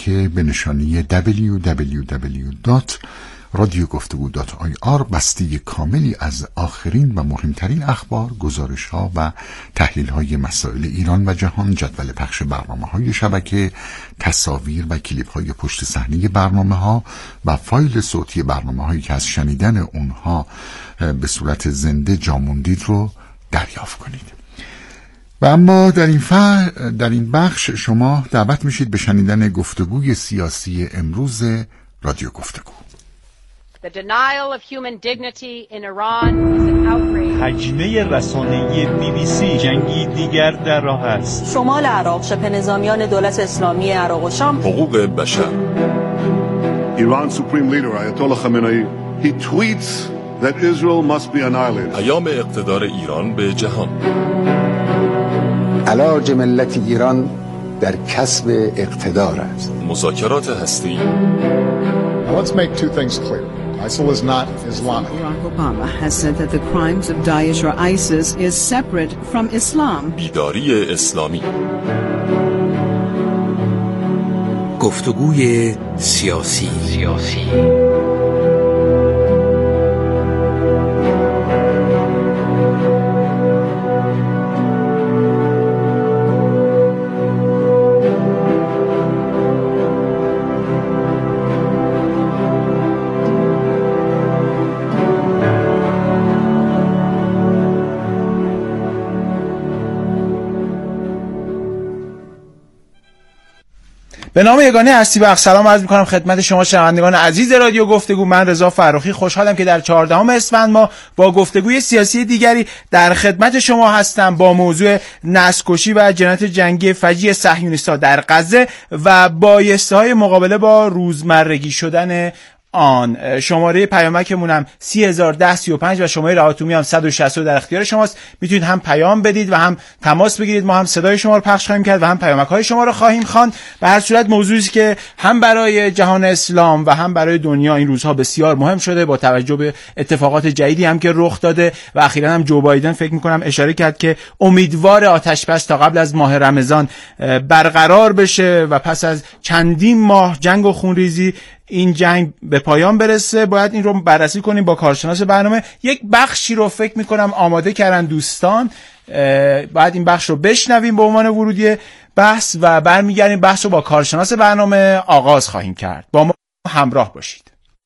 شبکه به نشانی www.radioguftego.ir بسته کاملی از آخرین و مهمترین اخبار، گزارش‌ها و تحلیل‌های مسائل ایران و جهان، جدول پخش برنامه‌های شبکه، تصاویر و کلیپ‌های پشت صحنه برنامه‌ها و فایل صوتی برنامه‌هایی که از شنیدن اونها به صورت زنده جا موندید رو دریافت کنید. و اما در این بخش شما دعوت میشید به شنیدن گفتگوی سیاسی امروز رادیو گفتگو. The denial of human dignity in Iran is an outrage. هجمه رسانه‌ای BBC جنگی دیگر در راه است. شمال عراق، شبه نظامیان دولت اسلامی عراق و شام. حقوق بشر. Iran's supreme leader Ayatollah Khamenei he tweets that Israel must be annihilated. پیام اقتدار ایران به جهان. علاج ملت ایران در کسب اقتدار است. مذاکرات هسته‌ای. Let's make two things clear. ISIL is not Islamic. Barack Obama has said that the crimes of Daesh or ISIS is separate from Islam. بیداری اسلامی. گفتگوی سیاسی. به نام یگانه هستی بخش سلام عرض می‌کنم خدمت شما شنوندگان عزیز رادیو گفتگو. من رضا فرخی خوشحالم که در 14 اسفند ما با گفتگوی سیاسی دیگری در خدمت شما هستم با موضوع نسل‌کشی و جنایت جنگی فجیع صهیونیست‌ها در غزه و بایسته‌های مقابله با روزمرگی شدن آن. شماره پیامکمونم 301035 و شماره رهاتومی هم 160 در اختیار شماست. میتونید هم پیام بدید و هم تماس بگیرید. ما هم صدای شما رو پخش خواهیم کرد و هم پیامک‌های شما رو خواهیم خواند. به هر صورت موضوعی است که هم برای جهان اسلام و هم برای دنیا این روزها بسیار مهم شده با توجه به اتفاقات جدیدی هم که رخ داده و اخیراً هم جو بایدن فکر می‌کنم اشاره کرد که امیدوار آتش‌بس تا قبل از ماه رمضان برقرار بشه و پس از چندین ماه جنگ و خونریزی این جنگ به پایان برسه. باید این رو بررسی کنیم با کارشناس برنامه. یک بخشی رو فکر میکنم آماده کردن دوستان، باید این بخش رو بشنویم به عنوان ورودی بحث و برمیگردیم بحث رو با کارشناس برنامه آغاز خواهیم کرد. با ما همراه باشید.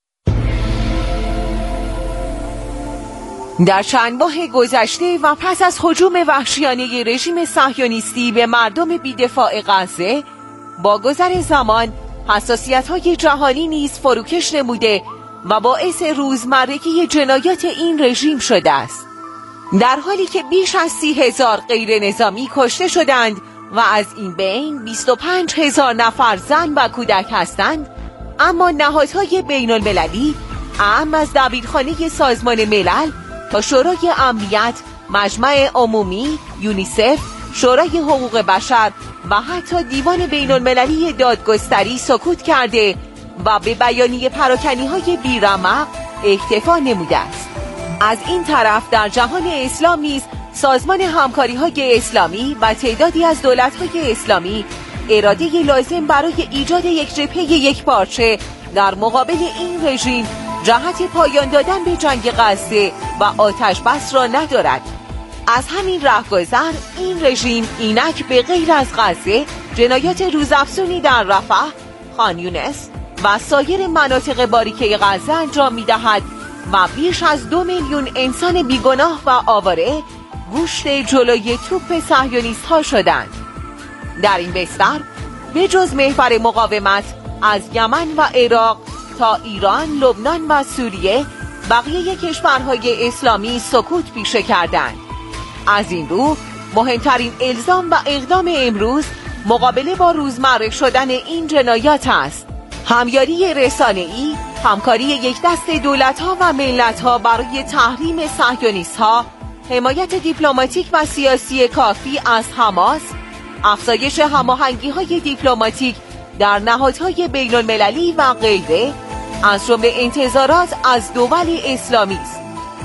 در چند ماه گذشته و پس از هجوم وحشیانه رژیم صهیونیستی به مردم بی‌دفاع غزه، با گذر زمان حساسیت‌های جهانی نیز فروکش نموده و باعث روزمرگی جنایات این رژیم شده است. در حالی که بیش از 30,000 غیر نظامی کشته شدند و از این بین 25,000 نفر زن و کودک هستند، اما نهادهای بین‌المللی اعم از دبیرخانه سازمان ملل تا شورای امنیت، مجمع عمومی، یونیسف، شورای حقوق بشر و حتی دیوان بین‌المللی دادگستری سکوت کرده و به بیانیه پراکنی‌های بی‌رمق اکتفا نموده است. از این طرف در جهان اسلام نیز سازمان همکاری‌های اسلامی و تعدادی از دولت‌های اسلامی اراده لازم برای ایجاد یک جبهه یکپارچه در مقابل این رژیم جهت پایان دادن به جنگ غزه و آتش بس را ندارد. از همین رهگذر این رژیم اینک به غیر از غزه جنایات روزافزونی در رفح، خان یونس و سایر مناطق باریکه غزه انجام می‌دهد و بیش از 2 میلیون انسان بیگناه و آواره گوشت جلوی توپ صهیونیست‌ها شدند. در این بستر به جز محور مقاومت از یمن و عراق تا ایران، لبنان و سوریه بقیه کشورهای اسلامی سکوت پیشه کردند. از این رو مهمترین الزام و اقدام امروز مقابله با روزمره شدن این جنایات است. همیاری رسانه‌ای، همکاری یک دست دولت‌ها و ملت‌ها برای تحریم صهیونیست‌ها، حمایت دیپلماتیک و سیاسی کافی از حماس، افزایش هماهنگی‌های دیپلماتیک در نهادهای بین‌المللی و غیره از جمله انتظارات از دول اسلامی است.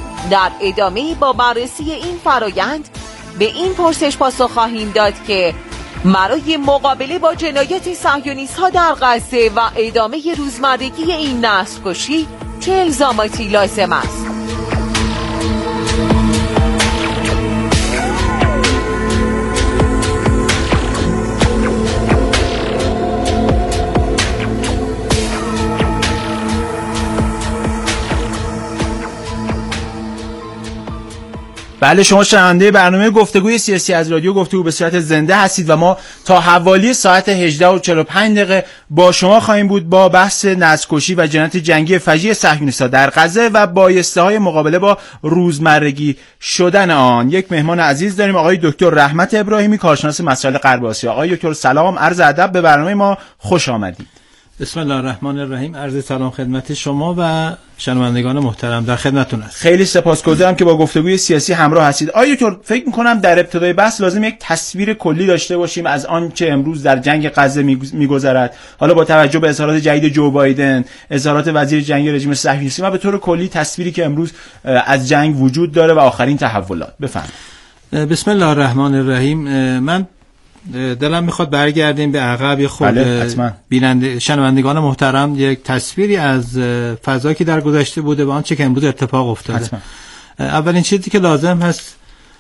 در ادامه با بررسی این فرایند به این پرسش پاسخ خواهیم داد که برای مقابله با جنایت صهیونیست‌ها در غزه و ادامه روزمرگی این نسل‌کشی چه الزاماتی لازم است؟ بله، شما شنونده برنامه گفتگوی سیاسی از رادیو گفتگو به صورت زنده هستید و ما تا حوالی ساعت 18:45 با شما خواهیم بود با بحث نسل‌کشی و جنایت جنگی فجیع صهیونیست‌ها در غزه و بایسته‌های مقابله با روزمرگی شدن آن. یک مهمان عزیز داریم، آقای دکتر رحمت ابراهیمی، کارشناس مسائل غرب آسیا. آقای دکتر سلام، عرض ادب، به برنامه ما خوش آمدید. بسم الله الرحمن الرحیم. عرض سلام خدمت شما و شنوندگان محترم، در خدمتتون هستم. خیلی سپاسگزارم که با گفتگوی سیاسی همراه هستید. آقای دکتر، فکر می‌کنم در ابتدای بحث لازم یک تصویر کلی داشته باشیم از آنچه امروز در جنگ غزه می‌گذرد. حالا با توجه به اظهارات جدید جو بایدن، اظهارات وزیر جنگ رژیم صهیونیستی و به طور کلی تصویری که امروز از جنگ وجود داره و آخرین تحولات. بفرمایید. بسم الله الرحمن الرحیم. من دلم میخواد برگردیم به عقب خود. بله، شنوندگان محترم یک تصویری از فضایی که در گذشته بوده و آنچه که امروز اتفاق افتاده. حتما. اولین چیزی که لازم هست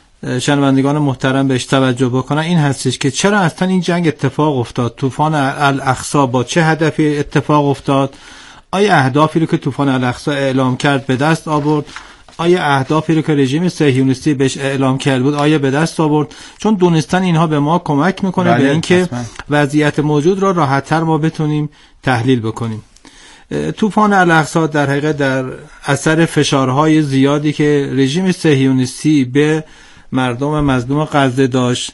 شنوندگان محترم بهش توجه بکنن این هستش که چرا اصلا این جنگ اتفاق افتاد، طوفان الاقصی با چه هدفی اتفاق افتاد، آیا اهدافی رو که طوفان الاقصی اعلام کرد به دست آورد، آیا اهدافی رو که رژیم صهیونیستی بهش اعلام کرده بود آیا به دست آورد؟ چون دونستن اینها به ما کمک میکنه به اینکه وضعیت موجود را راحت‌تر ما بتونیم تحلیل بکنیم. طوفان الاقصی در حقیقت در اثر فشارهای زیادی که رژیم صهیونیستی به مردم مظلوم غزه داشت،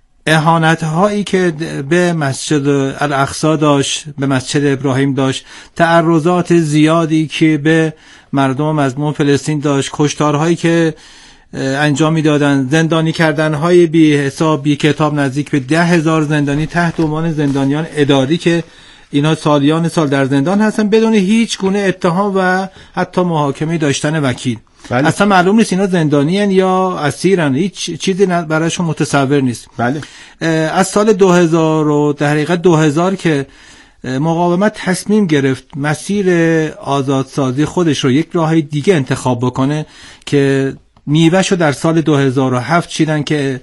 اهانت‌هایی که به مسجد الاقصی داشت، به مسجد ابراهیم داشت، تعرضات زیادی که به مردم مظلوم فلسطین داشت، کشتارهایی که انجام میدادن، زندانی کردن‌های بی حساب بی کتاب نزدیک به 10,000 زندانی تحت عنوان زندانیان اداری که اینا سالیان سال در زندان هستن بدون هیچ گونه اتهام و حتی محاکمه داشتن وکیل. بله. اصلا معلوم نیست اینا زندانیان یا اسیرن، هیچ چیزی برایشون متصور نیست. بله. از سال 2000 و در حقیقت 2000 که مقاومت تصمیم گرفت مسیر آزادسازی خودش رو یک راه دیگه انتخاب بکنه که میوه‌شو در سال 2007 چیدن که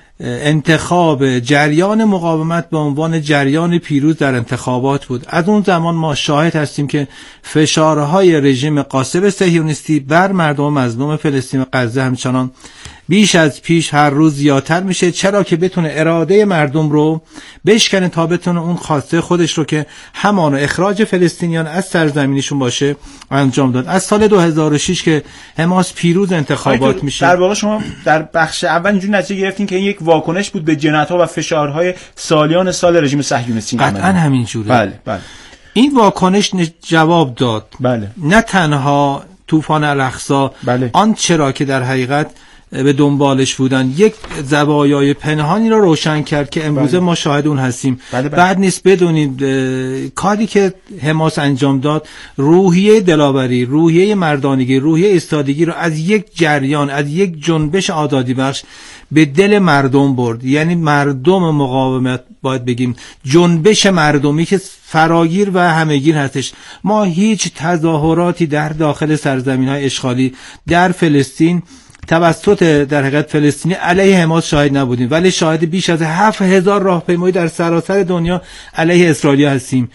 انتخاب جریان مقاومت به عنوان جریان پیروز در انتخابات بود. از اون زمان ما شاهد هستیم که فشارهای رژیم غاصب صهیونیستی بر مردم مظلوم فلسطین و غزه همچنان بیش از پیش هر روز زیادتر میشه، چرا که بتونه اراده مردم رو بشکنه تا بتونه اون خواسته خودش رو که همان اخراج فلسطینیان از سرزمینشون باشه انجام داد. از سال 2006 که حماس پیروز انتخابات میشه، در واقع شما در بخش اول اینجوری نتیجه گرفتین که این یک واکنش بود به جنایت‌ها و فشارهای سالیان سال رژیم صهیونیستی. قطعاً همینجوره. بله. این واکنش جواب داد. بله. نه تنها طوفان الاقصی، بله. آن چرا که در حقیقت به دنبالش بودن یک زوایای پنهانی را روشن کرد که امروز ما شاهد اون هستیم. بعد نیست بدونید کاری که حماس انجام داد روحیه دلاوری، روحیه مردانگی، روحیه ایستادگی رو از یک جریان، از یک جنبش آزادی بخش به دل مردم برد. یعنی مردم مقاومت، باید بگیم جنبش مردمی که فراگیر و همهگیر هستش. ما هیچ تظاهراتی در داخل سرزمین‌های اشغالی در فلسطین توسط در حقیقت فلسطینی علیه حماس شاهد نبودیم، ولی شاهد بیش از 7,000 راهپیمایی در سراسر دنیا علیه اسرائیل هستیم.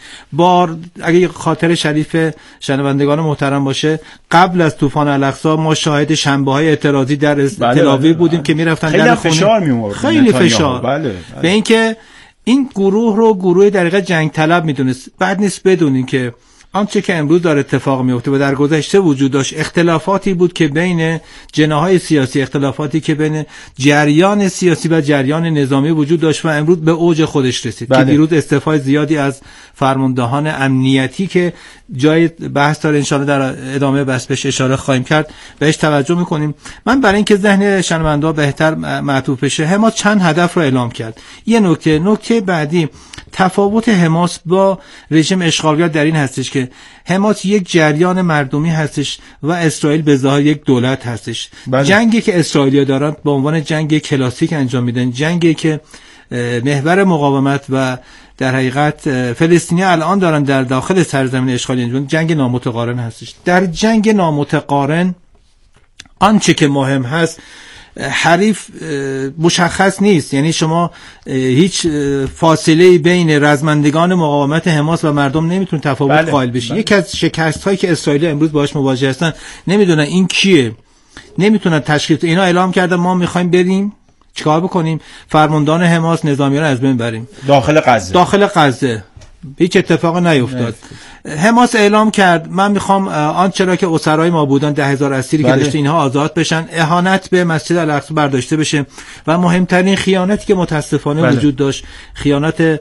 اگه خاطر شریف شنوندگان محترم باشه، قبل از طوفان الاقصی ما شاهد شنبه‌های اعتراضی در تل آویو بودیم که میرفتن در خونه، فشار می‌آورد، خیلی فشار. به اینکه این گروه رو گروه در حقیقت جنگ طلب میدونست. بعد نیست بدونین که آنچه که امروز داره اتفاق میفته و در گذشته وجود داشت اختلافاتی بود که بین جناح‌های سیاسی، اختلافاتی که بین جریان سیاسی و جریان نظامی وجود داشت و امروز به اوج خودش رسید. که دیروز استعفای زیادی از فرماندهان امنیتی که جای بحث داره، انشالله در ادامه بحث بهش اشاره خواهیم کرد، بهش توجه میکنیم. من برای اینکه ذهن شنونده بهتر معطوف بشه، حماس چند هدف رو اعلام کرد. یه نکته بعدی، تفاوت حماس با رژیم اشغالگر در این هستش که حماس یک جریان مردمی هستش و اسرائیل به ظاهر یک دولت هستش. جنگی که اسرائیلی‌ها دارن به عنوان جنگ کلاسیک انجام میدن، جنگی که محور مقاومت و در حقیقت فلسطینی الان دارن در داخل سرزمین اشغالی جنگ نامتقارن هستش. در جنگ نامتقارن آنچه که مهم هست حریف مشخص نیست، یعنی شما هیچ فاصله بین رزمندگان مقاومت حماس و مردم نمیتونه تفاوت قائل بشه. یکی از شکست هایی که اسرائیل امروز باهاش مواجه هستن، نمیدونن این کیه، نمیتونن تشخیص. اینا اعلام کردن ما میخوایم بریم چیکار بکنیم؟ فرماندهان حماس نظامیان از بین بریم داخل غزه. هیچ اتفاق نیفتاد. حماس اعلام کرد من میخوام آنچه را که اسرای ما بودن 10,000 اسیری که داشته اینها آزاد بشن، اهانت به مسجد الاقصی برداشته بشه و مهمترین خیانتی که متاسفانه وجود داشت، خیانت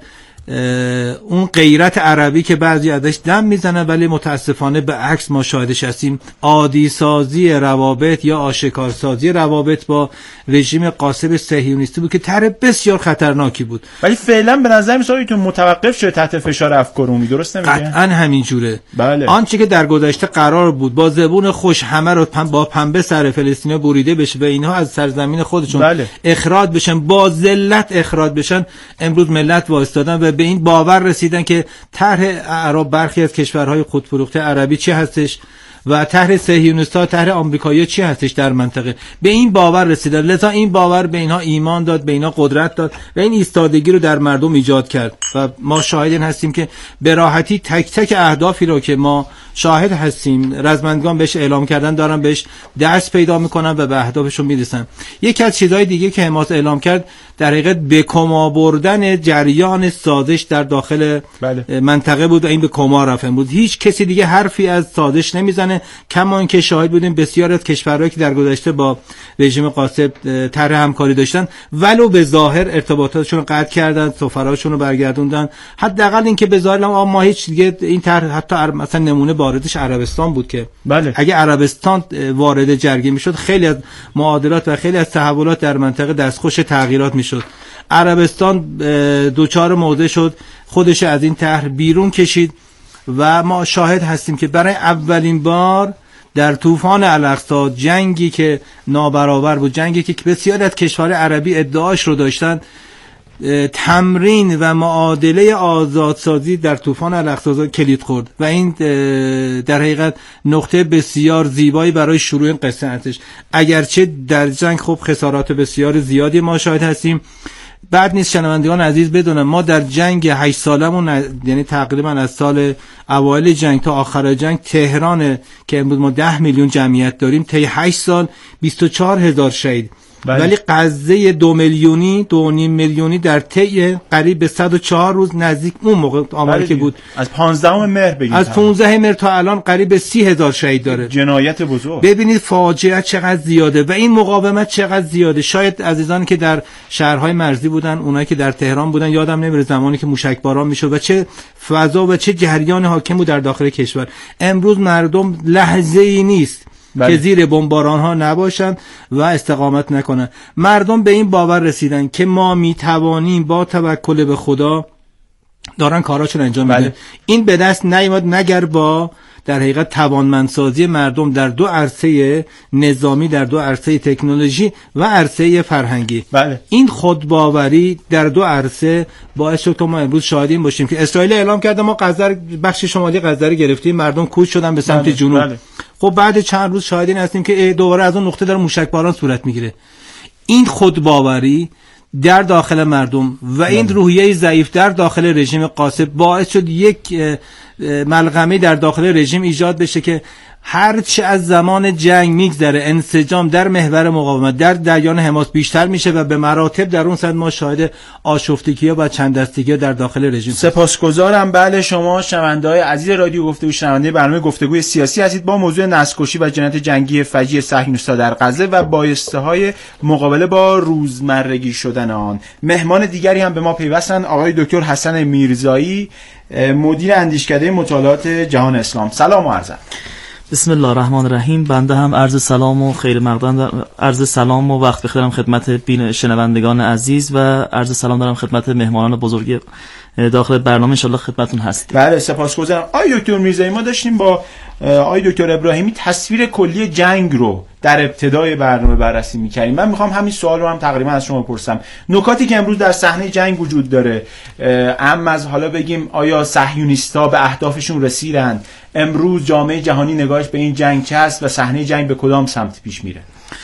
اون غیرت عربی که بعضی ازش دم میزنن ولی متاسفانه به عکس ما شاهدش هستیم، عادی سازی روابط یا آشکار سازی روابط با رژیم قاسم صهیونیستی بود که طرح بسیار خطرناکی بود. ولی فعلا به نظر میاد تو متوقف شده تحت فشار افکار عمومی، درست نمیگه؟ قطعا همین جوره. بله. آنچه که در گذشته قرار بود با زبون خوش همه رو با پنبه سر فلسطینیا بریده بشه و اینها از سرزمین خودشون اخراج بشن، با ذلت اخراج بشن، امروز ملت وایستادن و به این باور رسیدن که طرح اعراب برخی از کشورهای خودفروخته عربی چی هستش و طرح صهیونیست‌ها، طرح آمریکایی چی هستش در منطقه. به این باور رسیدن، لذا این باور به اینها ایمان داد، به اینها قدرت داد و این ایستادگی رو در مردم ایجاد کرد و ما شاهد این هستیم که به راحتی تک تک اهدافی رو که ما شاهد هستیم رزمندگان بهش اعلام کردن دارن بهش دست پیدا میکنن و به اهدافشون میرسن. یکی از چیزهای دیگه که حماس اعلام کرد در حقیقت به کما بردن جریان سازش در داخل منطقه بود و این به کما رفت. امروز هیچ کسی دیگه حرفی از سازش نمیزنه، کما اینکه شاهد بودیم بسیار از کشورهایی که در گذشته با رژیم قاسم طرح همکاری داشتن ولو به ظاهر ارتباطاتشون رو قطع کردن، سفراشون رو برگردوندن. حداقل اینکه به ظاهر ما هیچ دیگه این طرح حتی مثلا نمونه واردش عربستان بود که اگه عربستان وارد جرگه میشد خیلی از معادلات و خیلی از تحولات در منطقه دستخوش تغییرات میشد. عربستان دوچار موضع شد، خودش از این طرح بیرون کشید و ما شاهد هستیم که برای اولین بار در طوفان الاقصی، جنگی که نابرابر بود، جنگی که بسیار از کشورهای عربی ادعاش رو داشتن، تمرین و معادله آزادسازی در طوفان الاقصی کلید خورد و این در حقیقت نقطه بسیار زیبایی برای شروع این قصه هستش. اگرچه در جنگ خب خسارات بسیار زیادی ما شاهد هستیم. بعد نیست شنوندگان عزیز بدونم ما در جنگ 8 سالمون، یعنی تقریبا از سال اوایل جنگ تا آخر جنگ، تهران که امروز ما 10 میلیون جمعیت داریم، طی 8 سال 24,000 شهید. ولی غزه 2 میلیونی 2.5 میلیونی در طی قریب به 104 روز، نزدیک اون موقع آماری که بود از 15 مهر بگید، از 15 مهر تا الان قریب به 30,000 شهید داره. جنایت بزرگ. ببینید فاجعه چقدر زیاده و این مقاومت چقدر زیاده. شاید عزیزان که در شهرهای مرزی بودن، اونایی که در تهران بودن، یادم نمیره زمانی که موشکباران میشد و چه فضا و چه جریان حاکم بود در داخل کشور. امروز مردم لحظه‌ای نیست که زیر بمباران ها نباشند و استقامت نکنند. مردم به این باور رسیدن که ما میتوانیم با توکل به خدا، دارن کاراشون انجام میدن. این به دست نیامد مگر با در حقیقت توانمندسازی مردم در دو عرصه نظامی، در دو عرصه تکنولوژی و عرصه فرهنگی. این خودباوری در دو عرصه باعث شد که ما امروز شاهدیم باشیم که اسرائیل اعلام کرده ما غزه، بخش شمالی غزه رو گرفتیم، مردم کوچ شدن به سمت جنوب. خب بعد چند روز شاهدین هستیم که دوباره از اون نقطه داره موشکباران صورت میگیره. این خودباوری در داخل مردم و این روحیه ضعیف در داخل رژیم قاسم باعث شد یک ملغمه در داخل رژیم ایجاد بشه که هرچه از زمان جنگ میگذره انسجام در محور مقاومت در جریان حماس بیشتر میشه و به مراتب در اون صد ما شاهد آشفتگی‌ها و چند دستگی‌ها در داخل رژیم. سپاسگزارم. بله، شما شنونده‌های عزیز رادیو گفتگو، شنونده برنامه گفتگوی سیاسی هستید با موضوع نسل‌کشی و جنایت جنگی فجیع صهیونیست‌ها در غزه و بایسته‌های مقابله با روزمرگی شدن آن. مهمان دیگری هم به ما پیوستن، آقای دکتر حسن میرزایی، مدیر اندیشکده مطالعات جهان اسلام. سلام و عرض. بسم الله الرحمن الرحیم. بنده هم عرض سلام و خیر مقدم، عرض سلام و وقت بخیر دارم خدمت شنوندگان عزیز و عرض سلام دارم خدمت مهمانان بزرگ داخل برنامه ان شاء الله خدمتتون هستیم. بله سپاسگزارم. آقای دکتر میرزایی ما داشتیم با آقای دکتر ابراهیمی تصویر کلی جنگ رو در ابتدای برنامه بررسی می‌کردیم. من می‌خوام همین سوال رو هم تقریبا از شما بپرسم. نکاتی که امروز در صحنه جنگ وجود داره، از حالا بگیم آیا صهیونیست‌ها به اهدافشون رسیدن؟ امروز جامعه جهانی نگاهش به این جنگ چه است و صحنه جنگ به کدام سمت پیش میره؟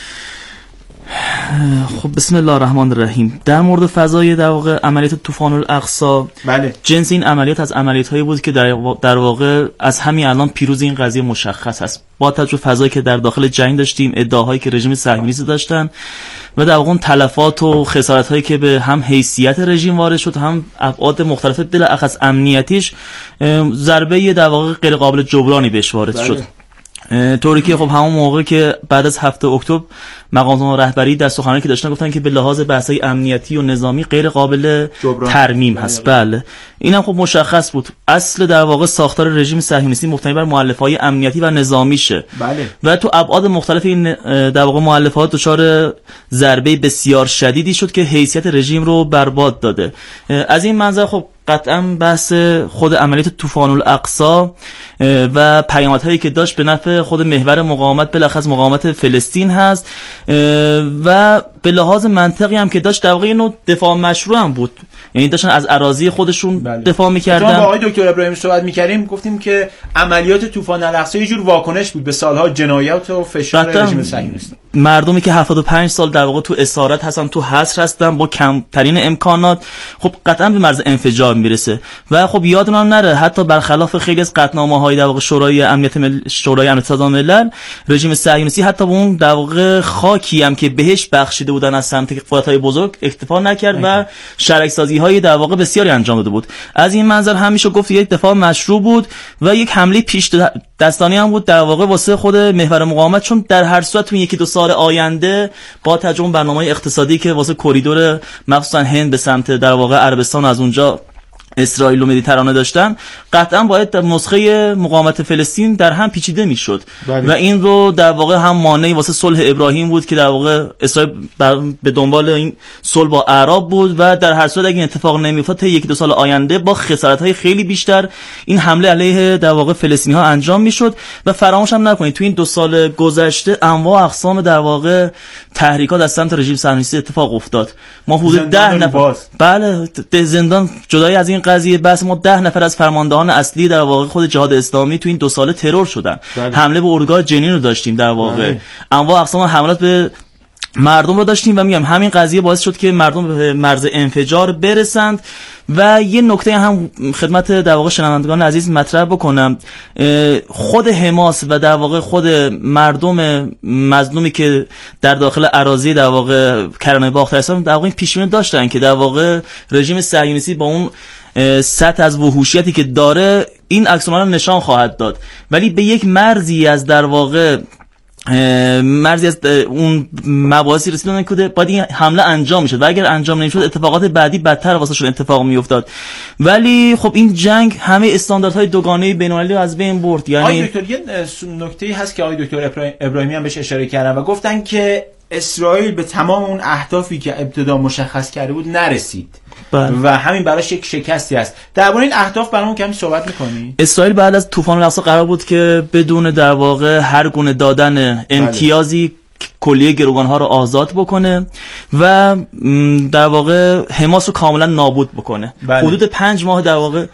خب بسم الله الرحمن الرحیم. در مورد فضای در واقع عملیات طوفان الاقصی، بله، جنس این عملیات از عملیات‌هایی بود که در واقع از همین الان پیروز این قضیه مشخص است. با توجه فضایی که در داخل جنگ داشتیم، ادعاهایی که رژیم صهیونیستی داشتن و در واقع تلفات و خسارت‌هایی که به هم حیثیت رژیم وارد شد، هم ابعاد مختلف بالاخص امنیتیش، ضربه در واقع غیر قابل جبرانی بهش وارد شد. طوری که خب همون موقع که بعد از 7 اکتبر مقامات رهبری در سخنرانی که داشتن گفتن که به لحاظ بحث‌های امنیتی و نظامی غیر قابل ترمیم هست. بله اینم خب مشخص بود. اصل در واقع ساختار رژیم صهیونیستی مبتنی بر مؤلفه‌های امنیتی و نظامیشه. بله. و تو ابعاد مختلف این در واقع مؤلفات دچار ضربه بسیار شدیدی شد که حیثیت رژیم رو برباد داده. از این منظر خب قطعا بحث خود عملیات طوفان الاقصی و پیامدهایی که داشت به نفع خود محور مقاومت، بالاخص مقاومت فلسطین هست و به لحاظ منطقی هم که داشت در واقع اینو دفاع مشروع هم بود، یعنی داشتن از اراضی خودشون دفاع می‌کردن. با آقای دکتر ابراهیمی صحبت می‌کردیم، گفتیم که عملیات طوفان الاقصی یه جور واکنش بود به سالها جنایت و فشار رژیم صهیونیستی. مردمی که 75 سال در واقع تو اسارت هستن، تو حصر هستن با کمترین امکانات، خب قطعا به مرز انفجار میرسه. و خب یادمون نره حتی برخلاف خیلی از قطعنامه‌های در واقع شورای امنیت سازمان ملل، رژیم صهیونیستی حتی به اون در واقع خاکی هم که بهش بخشیده بودن از سمت قدرت‌های بزرگ اکتفا نکرد و شرک‌سازی‌های در واقع بسیاری انجام داده بود. از این منظر هم میشه گفت یک دفاع مشروع بود و یک حمله پیش دستانی هم بود در واقع واسه خود محور مقاومت، چون در هر صورت تو یکی دو سال آینده با تجربه برنامه‌های اقتصادی که واسه کریدور مخصوصا هند به سمت در واقع عربستان از اونجا اسرائیل و مدیترانه داشتن، قطعا باید در نسخه مقاومت فلسطین در هم پیچیده میشد. و این رو در واقع هم مانعی واسه صلح ابراهیم بود که در واقع اسرائیل به دنبال این صلح با اعراب بود و در هر صورت اگه اتفاق نمیافتاد تا یک دو سال آینده با خسارت‌های خیلی بیشتر این حمله علیه در واقع فلسطینی‌ها انجام میشد. و فراموش هم نکنید تو این 2 سال گذشته انواع اقسام در واقع تحریکات از سمت رژیم صهیونیستی اتفاق افتاد. ما حدود 10 نفر بله زندان جدای از این قضیه بس ما 10 نفر از فرماندهان اصلی در واقع خود جهاد اسلامی تو این 2 سال ترور شدن. حمله به اردوگاه جنین رو داشتیم، در واقع انواع اقسام حملات به مردم رو داشتیم و میگم همین قضیه باعث شد که مردم به مرز انفجار برسند. و یه نکته هم خدمت در واقع شنوندگان عزیز مطرح بکنم، خود حماس و در واقع خود مردم مظلومی که در داخل اراضی در واقع کرانه باختر هستن در واقع این پیش‌بینی داشتن که در واقع رژیم صهیونیستی با اون سطح از وحوشیتی که داره این عکس‌العمل نشان خواهد داد، ولی به یک مرزی از در واقع مرزی از اون مباحثی رسیدن که باید این حمله انجام میشد و اگر انجام نمیشد اتفاقات بعدی بدتر واسه شون اتفاق میافتاد. ولی خب این جنگ همه استانداردهای دوگانه بین‌المللی رو از بین برد. یعنی آقای دکتر یه نکته‌ای هست که آقای دکتر ابراهیمی هم بهش اشاره کردن و گفتن که اسرائیل به تمام اون اهدافی که ابتدا مشخص کرده بود نرسید. و همین براش یک شکستی است. درباره این اهداف برامون کمی صحبت می‌کنی؟ اسرائیل بعد از طوفان الاقصی قرار بود که بدون در واقع هر گونه دادن امتیازی کلیه گروگان‌ها رو آزاد بکنه و در واقع حماس رو کاملا نابود بکنه. حدود 5 ماه در واقع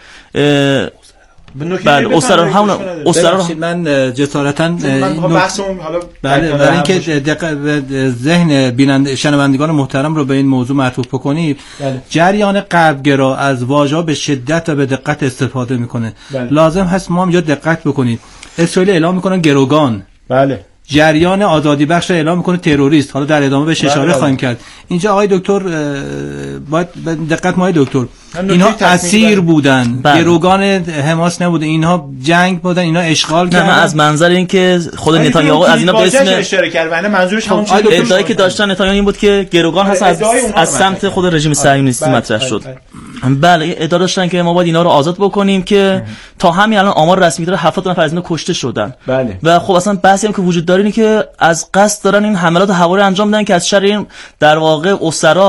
بله من جسارتاً برای اینکه ذهن بیننده شنوندگان محترم رو به این موضوع معطوف بکنید، جریان غربگرا از واژه‌ها به شدت و به دقت استفاده میکنه. لازم هست ما هم اینجا دقت بکنیم. اسرائیل اعلام میکنن گروگان، جریان آزادی بخش اعلام میکنه تروریست. حالا در ادامه به اشاره خواهیم کرد. اینجا آقای دکتر باید دقت ما آقای دکتر، اینها اسیر بودن، گروگان حماس نبودن، اینها جنگ بودن، اینها اشغال کردن. نه از منظر اینکه خود نتانیاهو از اینا به اسم اشاره کرد و منظورش همون ادعایی که داشتن نتانیاهو این بود که گروگان هست از سمت خود رژیم صهیونیستی مطرح شد. بله ادعا داشتن که ما باید اینا رو آزاد بکنیم که تا همین الان آمار رسمی داره 70 نفر از اینا کشته شدن. و خب اصلا بحثی هم که وجود داره اینه که از قصد دارن این حملات هوایی انجام بدن که از شر این در واقع اسرا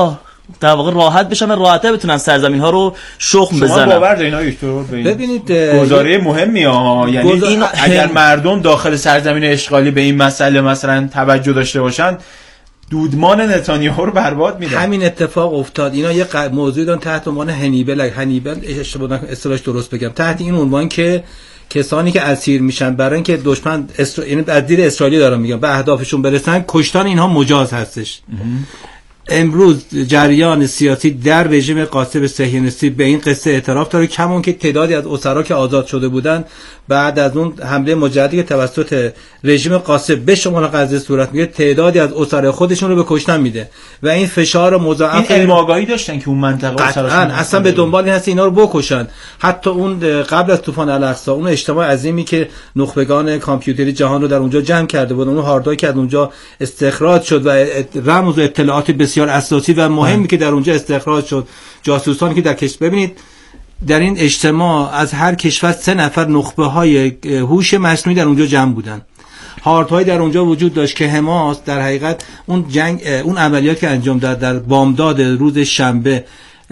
در واقع راحت بشن و راحت‌تر بتونن سرزمین ها رو شخم بزنن. شما باور دارین آقای دکتر؟ ببینید گزاره مهمی یعنی این اگر مردم داخل سرزمین اشغالی به این مسئله مثلا توجه داشته باشن دودمان نتانیاهو رو برباد میدن. همین اتفاق افتاد. اینا یه موضوعی دارن تحت عنوان هنیبل اشتباه اصطلاحش درست بگم، تحت این عنوان که کسانی که اسیر میشن برای اینکه دشمن یعنی از دید اسرائیلی دارم میگم به اهدافشون برسن، کشتن اینها مجاز هستش. امروز جریان سیاسی در رژیم قاسم صهیونیستی به این قصه اعتراف داره، کمون که تعدادی از اسرا که آزاد شده بودن بعد از اون حمله مجددی که توسط رژیم قاسم به شمال غزه صورت میگیره تعدادی از اسرا خودشون رو به کشتن میده و این فشار مضاعف. این علم آگاهی داشتن که اون منطقه اصلا به دنبال این هست اینا رو بکشن. حتی اون قبل از طوفان الاقصی اون اجتماع عظیمی که نخبگان کامپیوتری جهان رو در اونجا جمع کرده بودن، اون هاردایی که از اونجا استخراج شد و رمز و اطلاعات بسیار اساسی و مهمی که در اونجا استخراج شد، جاسوسانی که در کشور، ببینید در این اجتماع از هر کشور 3 نفر نخبه های هوش مصنوعی در اونجا جمع بودن. هاردهایی در اونجا وجود داشت که حماس در حقیقت اون جنگ اون عملیات که انجام داد در بامداد روز شنبه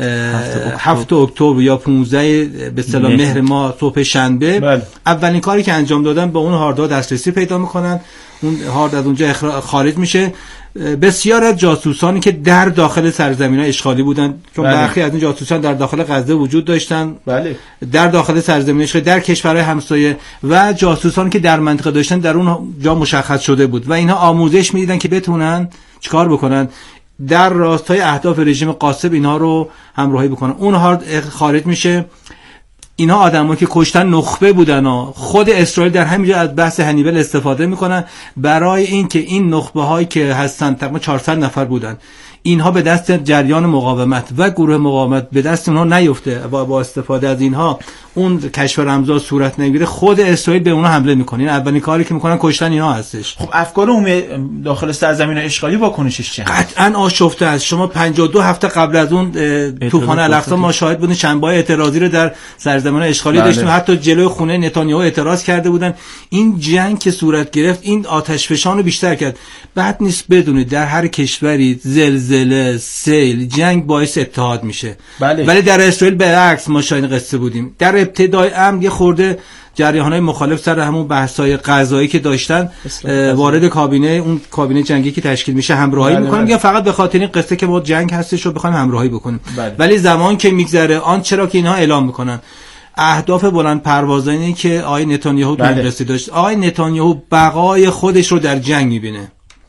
7 اکتبر یا 15 به اصطلاح مهر ماه صبح شنبه، اولین کاری که انجام دادن به اون هاردها دسترسی پیدا میکنن، اون هارد از اونجا خارج میشه. بسیار از جاسوسانی که در داخل سرزمین‌های اشغالی بودن، چون برخی از این جاسوسان در داخل غزه وجود داشتن، در داخل سرزمین اشغالی، در کشورهای همسایه، و جاسوسانی که در منطقه داشتن در اون جا مشخص شده بود و اینها آموزش میدیدن که بتونن چیکار بکنن در راستای اهداف رژیم قاسم اینها رو همراهی بکنن. اون هارد خارج میشه، اینا آدمایی که کشتن نخبه بودن و خود اسرائیل در همینجا از بحث هنیبل استفاده میکنن برای اینکه این نخبه هایی که هستن تقریبا 400 نفر بودن، اینها به دست جریان مقاومت و گروه مقاومت به دست اونها نیفته و با استفاده از اینها اون کشف رمزا صورت نگیره، خود اسرائیل به اونها حمله میکنه. این اولین کاری که میکنن کشتن اینها هستش. خب افکار عمومی داخل سرزمین اشغالی واکنشش چیه؟ قطعا آشفته است. شما 52 هفته قبل از اون طوفان الاقصی ما شاهد بودیم شنبه‌های اعتراضی رو در سرزمین اشغالی داشتیم، حتی جلوی خونه نتانیاهو اعتراض کرده بودن. این جنگ که صورت گرفت این آتشفشان رو بیشتر کرد. بعد نیست بدونید در هر کشوری زلزله، سیل، جنگ باعث اتحاد میشه، ولی در اسرائیل برعکس ما شاهد قصه بودیم. در ابتدای امر یه خورده جریان‌های مخالف سر همون بحث‌های قضایی که داشتن وارد کابینه، اون کابینه جنگی که تشکیل میشه همراهی میکنن، یا فقط به خاطر این قصه که با جنگ هستش رو بخوایم همراهی بکنیم. ولی زمان که میگذره آن چرا که اینها اعلام میکنن اهداف بلند پروازانه که آقای نتانیاهو تو این قصه داشت. آقای نتانیاهو بقای خودش رو در جنگ میبینه.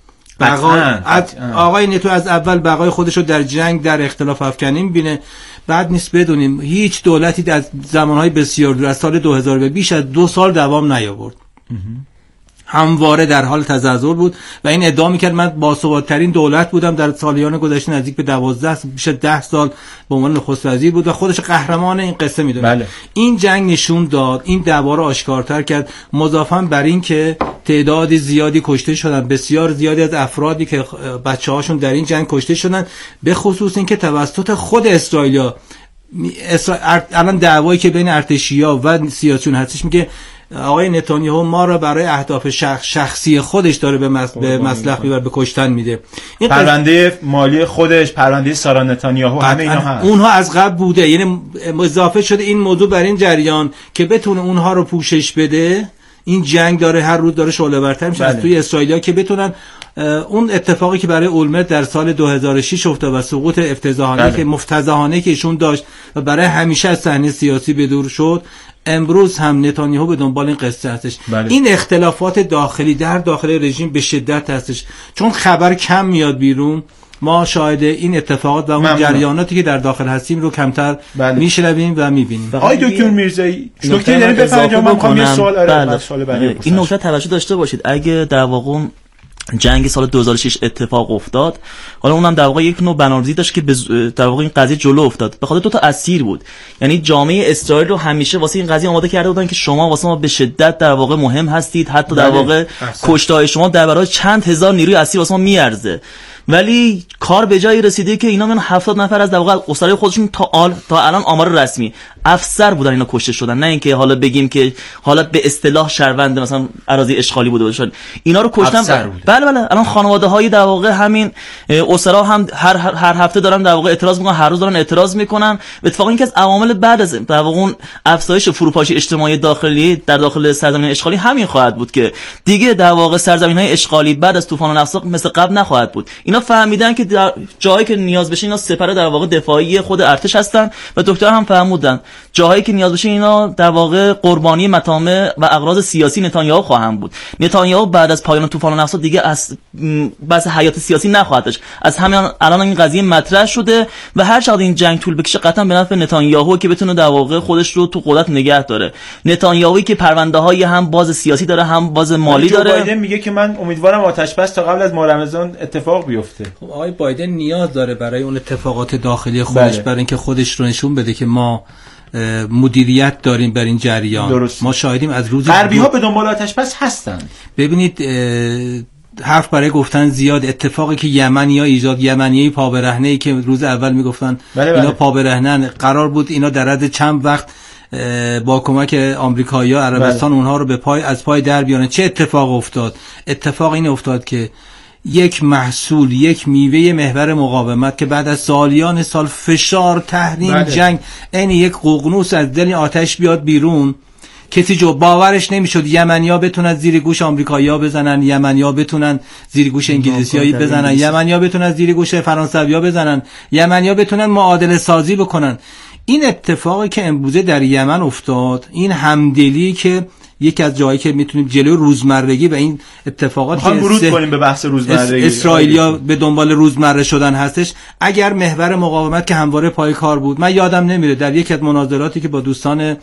آقای نتو از اول بقای خودش رو در جنگ، در اختلاف افکنی میبینه. بعد نیست بدونیم هیچ دولتی از زمانهای بسیار دور از سال 2000 به بیش از 2 سال دوام نیاورد، همواره در حال تزلزل بود و این ادعا میکرد من باثبات‌ترین دولت بودم در سالیان گذشته، نزدیک به 12 بیش از 10 سال به عنوان نخست وزیر بود و خودش قهرمان این قصه میدونه. این جنگ نشون داد، این دعوا رو آشکارتر کرد، مضافاً بر این که تعداد زیادی کشته شدن، بسیار زیادی از افرادی که بچه‌هاشون در این جنگ کشته شدن، به خصوص این که توسط خود اسرائیلیا. الان دعوایی که بین ارتشی‌ها و سیاسیون هستش میگه آقای نتانیاهو ما را برای اهداف شخصی خودش داره به مصلح میبره، به کشتن میده. این پرونده مالی خودش، پرونده سارا نتانیاهو، همه اینا هست. اونها از قبل بوده، یعنی اضافه شده این موضوع بر این جریان که بتونه اونها رو پوشش بده. این جنگ داره هر روز داره شعله ورتر میشه از توی اسرائیلیا که بتونن اون اتفاقی که برای اولمرت در سال 2006 افتاد و سقوط افتضاحانه که مفتضحانه که ایشون داشت و برای همیشه از صحنه سیاسی بدور شد، امروز هم نتانیاهو به دنبال این قصه هستش. این اختلافات داخلی در داخل رژیم به شدت هستش، چون خبر کم میاد بیرون. ما شاهد این اتفاقات و اون جریاناتی که در داخل هستیم رو کمتر میشنویم و میبینیم. آقای دکتر میرزایی نکته دارید بفرمایید؟ من میخوام یه سوال این نکته توجه داشته باشید. اگه در واقع جنگ سال 2006 اتفاق افتاد، حالا اونم در واقع یک نوع بنابرزی داشت که در واقع این قضیه جلو افتاد به خاطر 2 تا اسیر بود. یعنی جامعه اسرائیل رو همیشه واسه این قضیه آماده کرده بودن که شما واسه ما به شدت در واقع مهم هستید، حتی در واقع کشته‌های شما در برابر چند هزار نیروی اسیر واسه ما میارزه. ولی کار به جایی رسیده که اینا میان 70 نفر از در واقع اسرای خودشون تا الان آمار رسمی افسر بودن اینا کشته شدن، نه اینکه حالا بگیم که حالا به اصطلاح شهروند مثلا اراضی اشغالی بوده باشن، اینا رو کشتن. بله الان خانواده‌های در واقع همین اسرا هم هر هفته دارن در واقع اعتراض میکنن، هر روز دارن اعتراض میکنن. اتفاقا این که از عوامل بعد از در واقع اون افزایش فروپاشی اجتماعی داخلی در داخل سرزمین اشغالی همین خواهد بود که دیگه در واقع سرزمین‌های اشغالی بعد از طوفان الاقصی مثل قبل نخواهد بود. اینا فهمیدن که در جایی که نیاز بشه اینا سپر در واقع دفاعی خود ارتش هستن و دکتر هم فهموندن جاهایی که نیاز بشه اینا در واقع قربانی مطامع و اغراض سیاسی نتانیاهو خواهند بود. نتانیاهو بعد از پایان طوفان الاقصی دیگه از بحث حیات سیاسی نخواهد داشت. از همین الان این قضیه مطرح شده و هر چقدر این جنگ طول بکشه قطعا به نفع نتانیاهو که بتونه در واقع خودش رو تو قدرت نگه داره. نتانیاهویی که پرونده‌های هم باز سیاسی داره هم باز مالی داره. بایدن میگه که من امیدوارم آتش بس تا قبل از ماه رمضان اتفاق بیفته. خب آقای بایدن نیاز داره برای اون اتفاقات داخلی خودش برای اینکه خودش رو نشون بده که ما مدیریت داریم بر این جریان. درست. ما شاهدیم از روز غربی‌ها به دنبال آتش بس هستن. ببینید حرف برای گفتن زیاد. اتفاقی که یمنیای پا برهنه‌ای که روز اول میگفتن اینا پا برهنن، قرار بود اینا در عرض چند وقت با کمک آمریکایی‌ها عربستان اونها رو از پای در بیارن. چه اتفاق افتاد؟ اتفاق این افتاد که یک محصول، یک میوه محور مقاومت که بعد از سالیان سال فشار، تحریم، جنگ، این یک ققنوس از دل آتش بیاد بیرون، کسی جو باورش نمیشد یمنی‌ها بتونن زیر گوش آمریکایی‌ها بزنن، یمنی‌ها بتونن زیر گوش انگلیسی‌ها بزنن، یمنی‌ها بتونن زیر گوش فرانسوی‌ها بزنن، یمنی‌ها بتونن معادله سازی بکنن. این اتفاقی که امروزه در یمن افتاد، این همدلی که یکی از جایی که میتونیم جلوی روزمرگی و این اتفاقات که ورود کنیم به بحث روزمرگی اسرائیلیا به دنبال روزمره شدن هستش. اگر محور مقاومت که همواره پای کار بود، من یادم نمیره در یکی از مناظراتی که با دوستان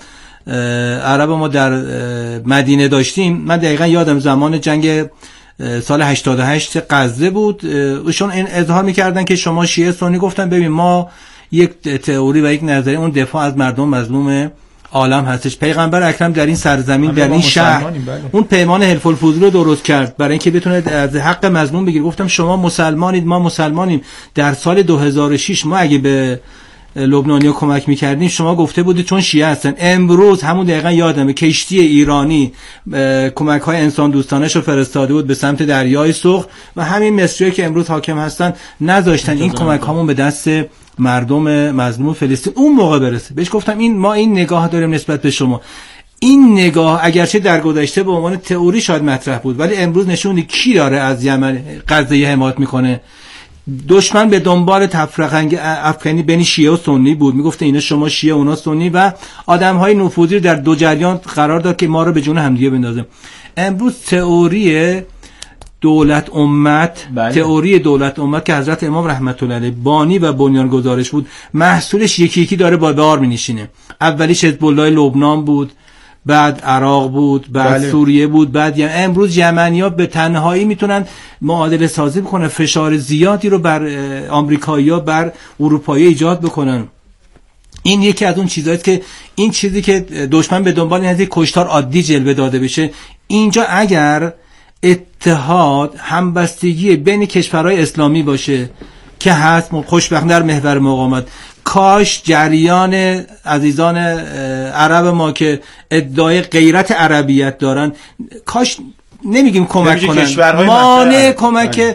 عرب ما در مدینه داشتیم، من دقیقا یادم زمان جنگ سال 88 غزه بود، ایشون این اظهار میکردن که شما شیعه سنی، گفتن ببین ما یک تئوری و یک نظریه اون دفاع از مردم مظلوم عالم هستش. پیغمبر اکرم در این سرزمین، در این شهر اون پیمان حلف الفضول رو درست کرد برای اینکه بتونه از حق مظلوم بگیره. گفتم شما مسلمانید، ما مسلمانیم. در سال 2006 ما اگه به لبنانی‌ها کمک می‌کردیم شما گفته بودید چون شیعه هستن. امروز همون دقیقاً یادمه کشتی ایرانی کمک‌های انسان دوستانه‌اش رو فرستاده بود به سمت دریای سرخ و همین مصری‌ها که امروز حاکم هستن نذاشتن این کمک‌هامون به دست مردم مظلوم فلسطین اون موقع برسه. بهش گفتم ما این نگاه داریم نسبت به شما. این نگاه اگرچه در گذشته به عنوان تئوری شاید مطرح بود، ولی امروز نشون کی داره از یمن غزه حمایت میکنه. دشمن به دنبال تفرقه افکنی بین شیعه و سنی بود، میگفته اینا شما شیعه اونا سنی و آدم‌های نفوذی در دو جریان قرار داد که ما رو به جون همدیگه بندازه. امروز تئوری دولت امت، تئوری دولت امت که حضرت امام رحمت الله علیه بانی و بنیانگذارش بود، محصولش یکی یکی داره با بار می‌نشینه. اولیش حزب الله لبنان بود، بعد عراق بود، بعد سوریه بود، بعد امروز یمنی‌ها به تنهایی میتونن معادله سازی بکنن، فشار زیادی رو بر آمریکایی‌ها بر اروپایی ایجاد بکنن. این یکی از اون چیزاییه که این چیزی که دشمن به دنبال این کشتار عادی جلوه داده بشه. اینجا اگر اتحاد، همبستگی بین کشورهای اسلامی باشه که هست خوشبختانه در محور مقاومت، کاش جریان عزیزان عرب ما که ادعای غیرت عربیت دارن، کاش نمیگیم کمک کنن، مانع کمک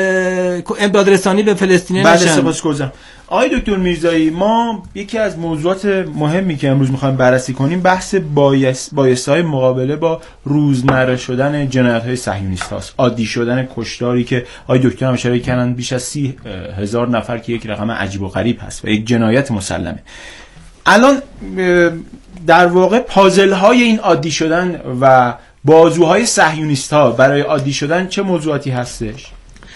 امدادرسانی به فلسطینیان نشن. سپاسگزارم. آقای دکتر میرزایی، ما یکی از موضوعات مهمی که امروز میخوایم بررسی کنیم بحث بایست‌های مقابله با روزمره شدن جنایت‌های صهیونیست هاست، عادی شدن کشتاری که آقای دکتر هم اشاره کردن بیش از 30,000 نفر که یک رقم عجیب و غریب هست و یک جنایت مسلمه. الان در واقع پازل‌های این عادی شدن و بازوهای صهیونیست‌ها برای عادی شدن چه موضوعاتی هستش؟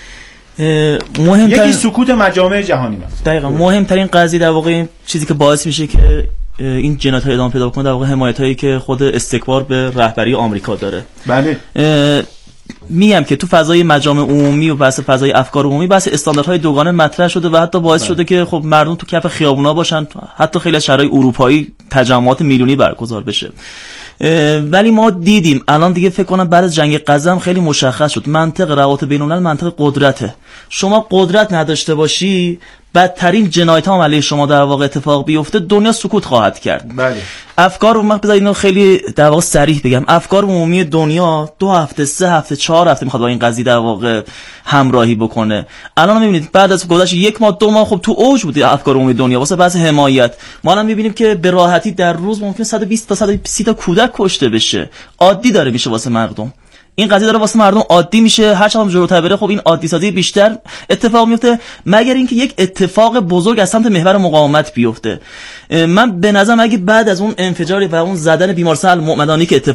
یکی سکوت مجامع جهانی است. دقیقاً مهمترین قضیه در واقع چیزی که باعث میشه که این جنایت‌ها ادامه پیدا کنه در واقع حمایت‌هایی که خود استکبار به رهبری آمریکا داره. بله. میگم که تو فضای مجامع عمومی و بحث فضای افکار عمومی بحث استانداردهای دوگانه مطرح شده و حتی باعث شده که خب مردم تو کف خیابونا باشن، حتی خیلی از شهرهای اروپایی تجمعات میلیونی برگزار بشه. ولی ما دیدیم الان دیگه فکر کنم بعد از جنگ غزه هم خیلی مشخص شد منطق روابط بین‌الملل منطق قدرته. شما قدرت نداشته باشی بدترین جنایت ها علیه شما در واقع اتفاق بیفته، دنیا سکوت خواهد کرد. بله. افکار من بذار اینو خیلی در واقع صریح بگم، افکار عمومی دنیا 2 هفته 3 هفته 4 هفته میخواد با این قضیه در واقع همراهی بکنه. الان میبینید بعد از گذشت 1 ماه 2 ماه خب تو اوج بود افکار عمومی دنیا واسه بحث حمایت. ما الان میبینیم که به راحتی در روز ممکن 120 تا 130 تا کودک کشته بشه. عادی داره میشه واسه مردم. این قضیه داره واسه مردم عادی میشه. هر چقدر جلوتر بره خب این عادی سازی بیشتر اتفاق میفته، مگر اینکه یک اتفاق بزرگ از سمت محور مقاومت بیفته. من به نظرم اگه بعد از اون انفجاری و اون زدن بیمارستان المؤمنانی که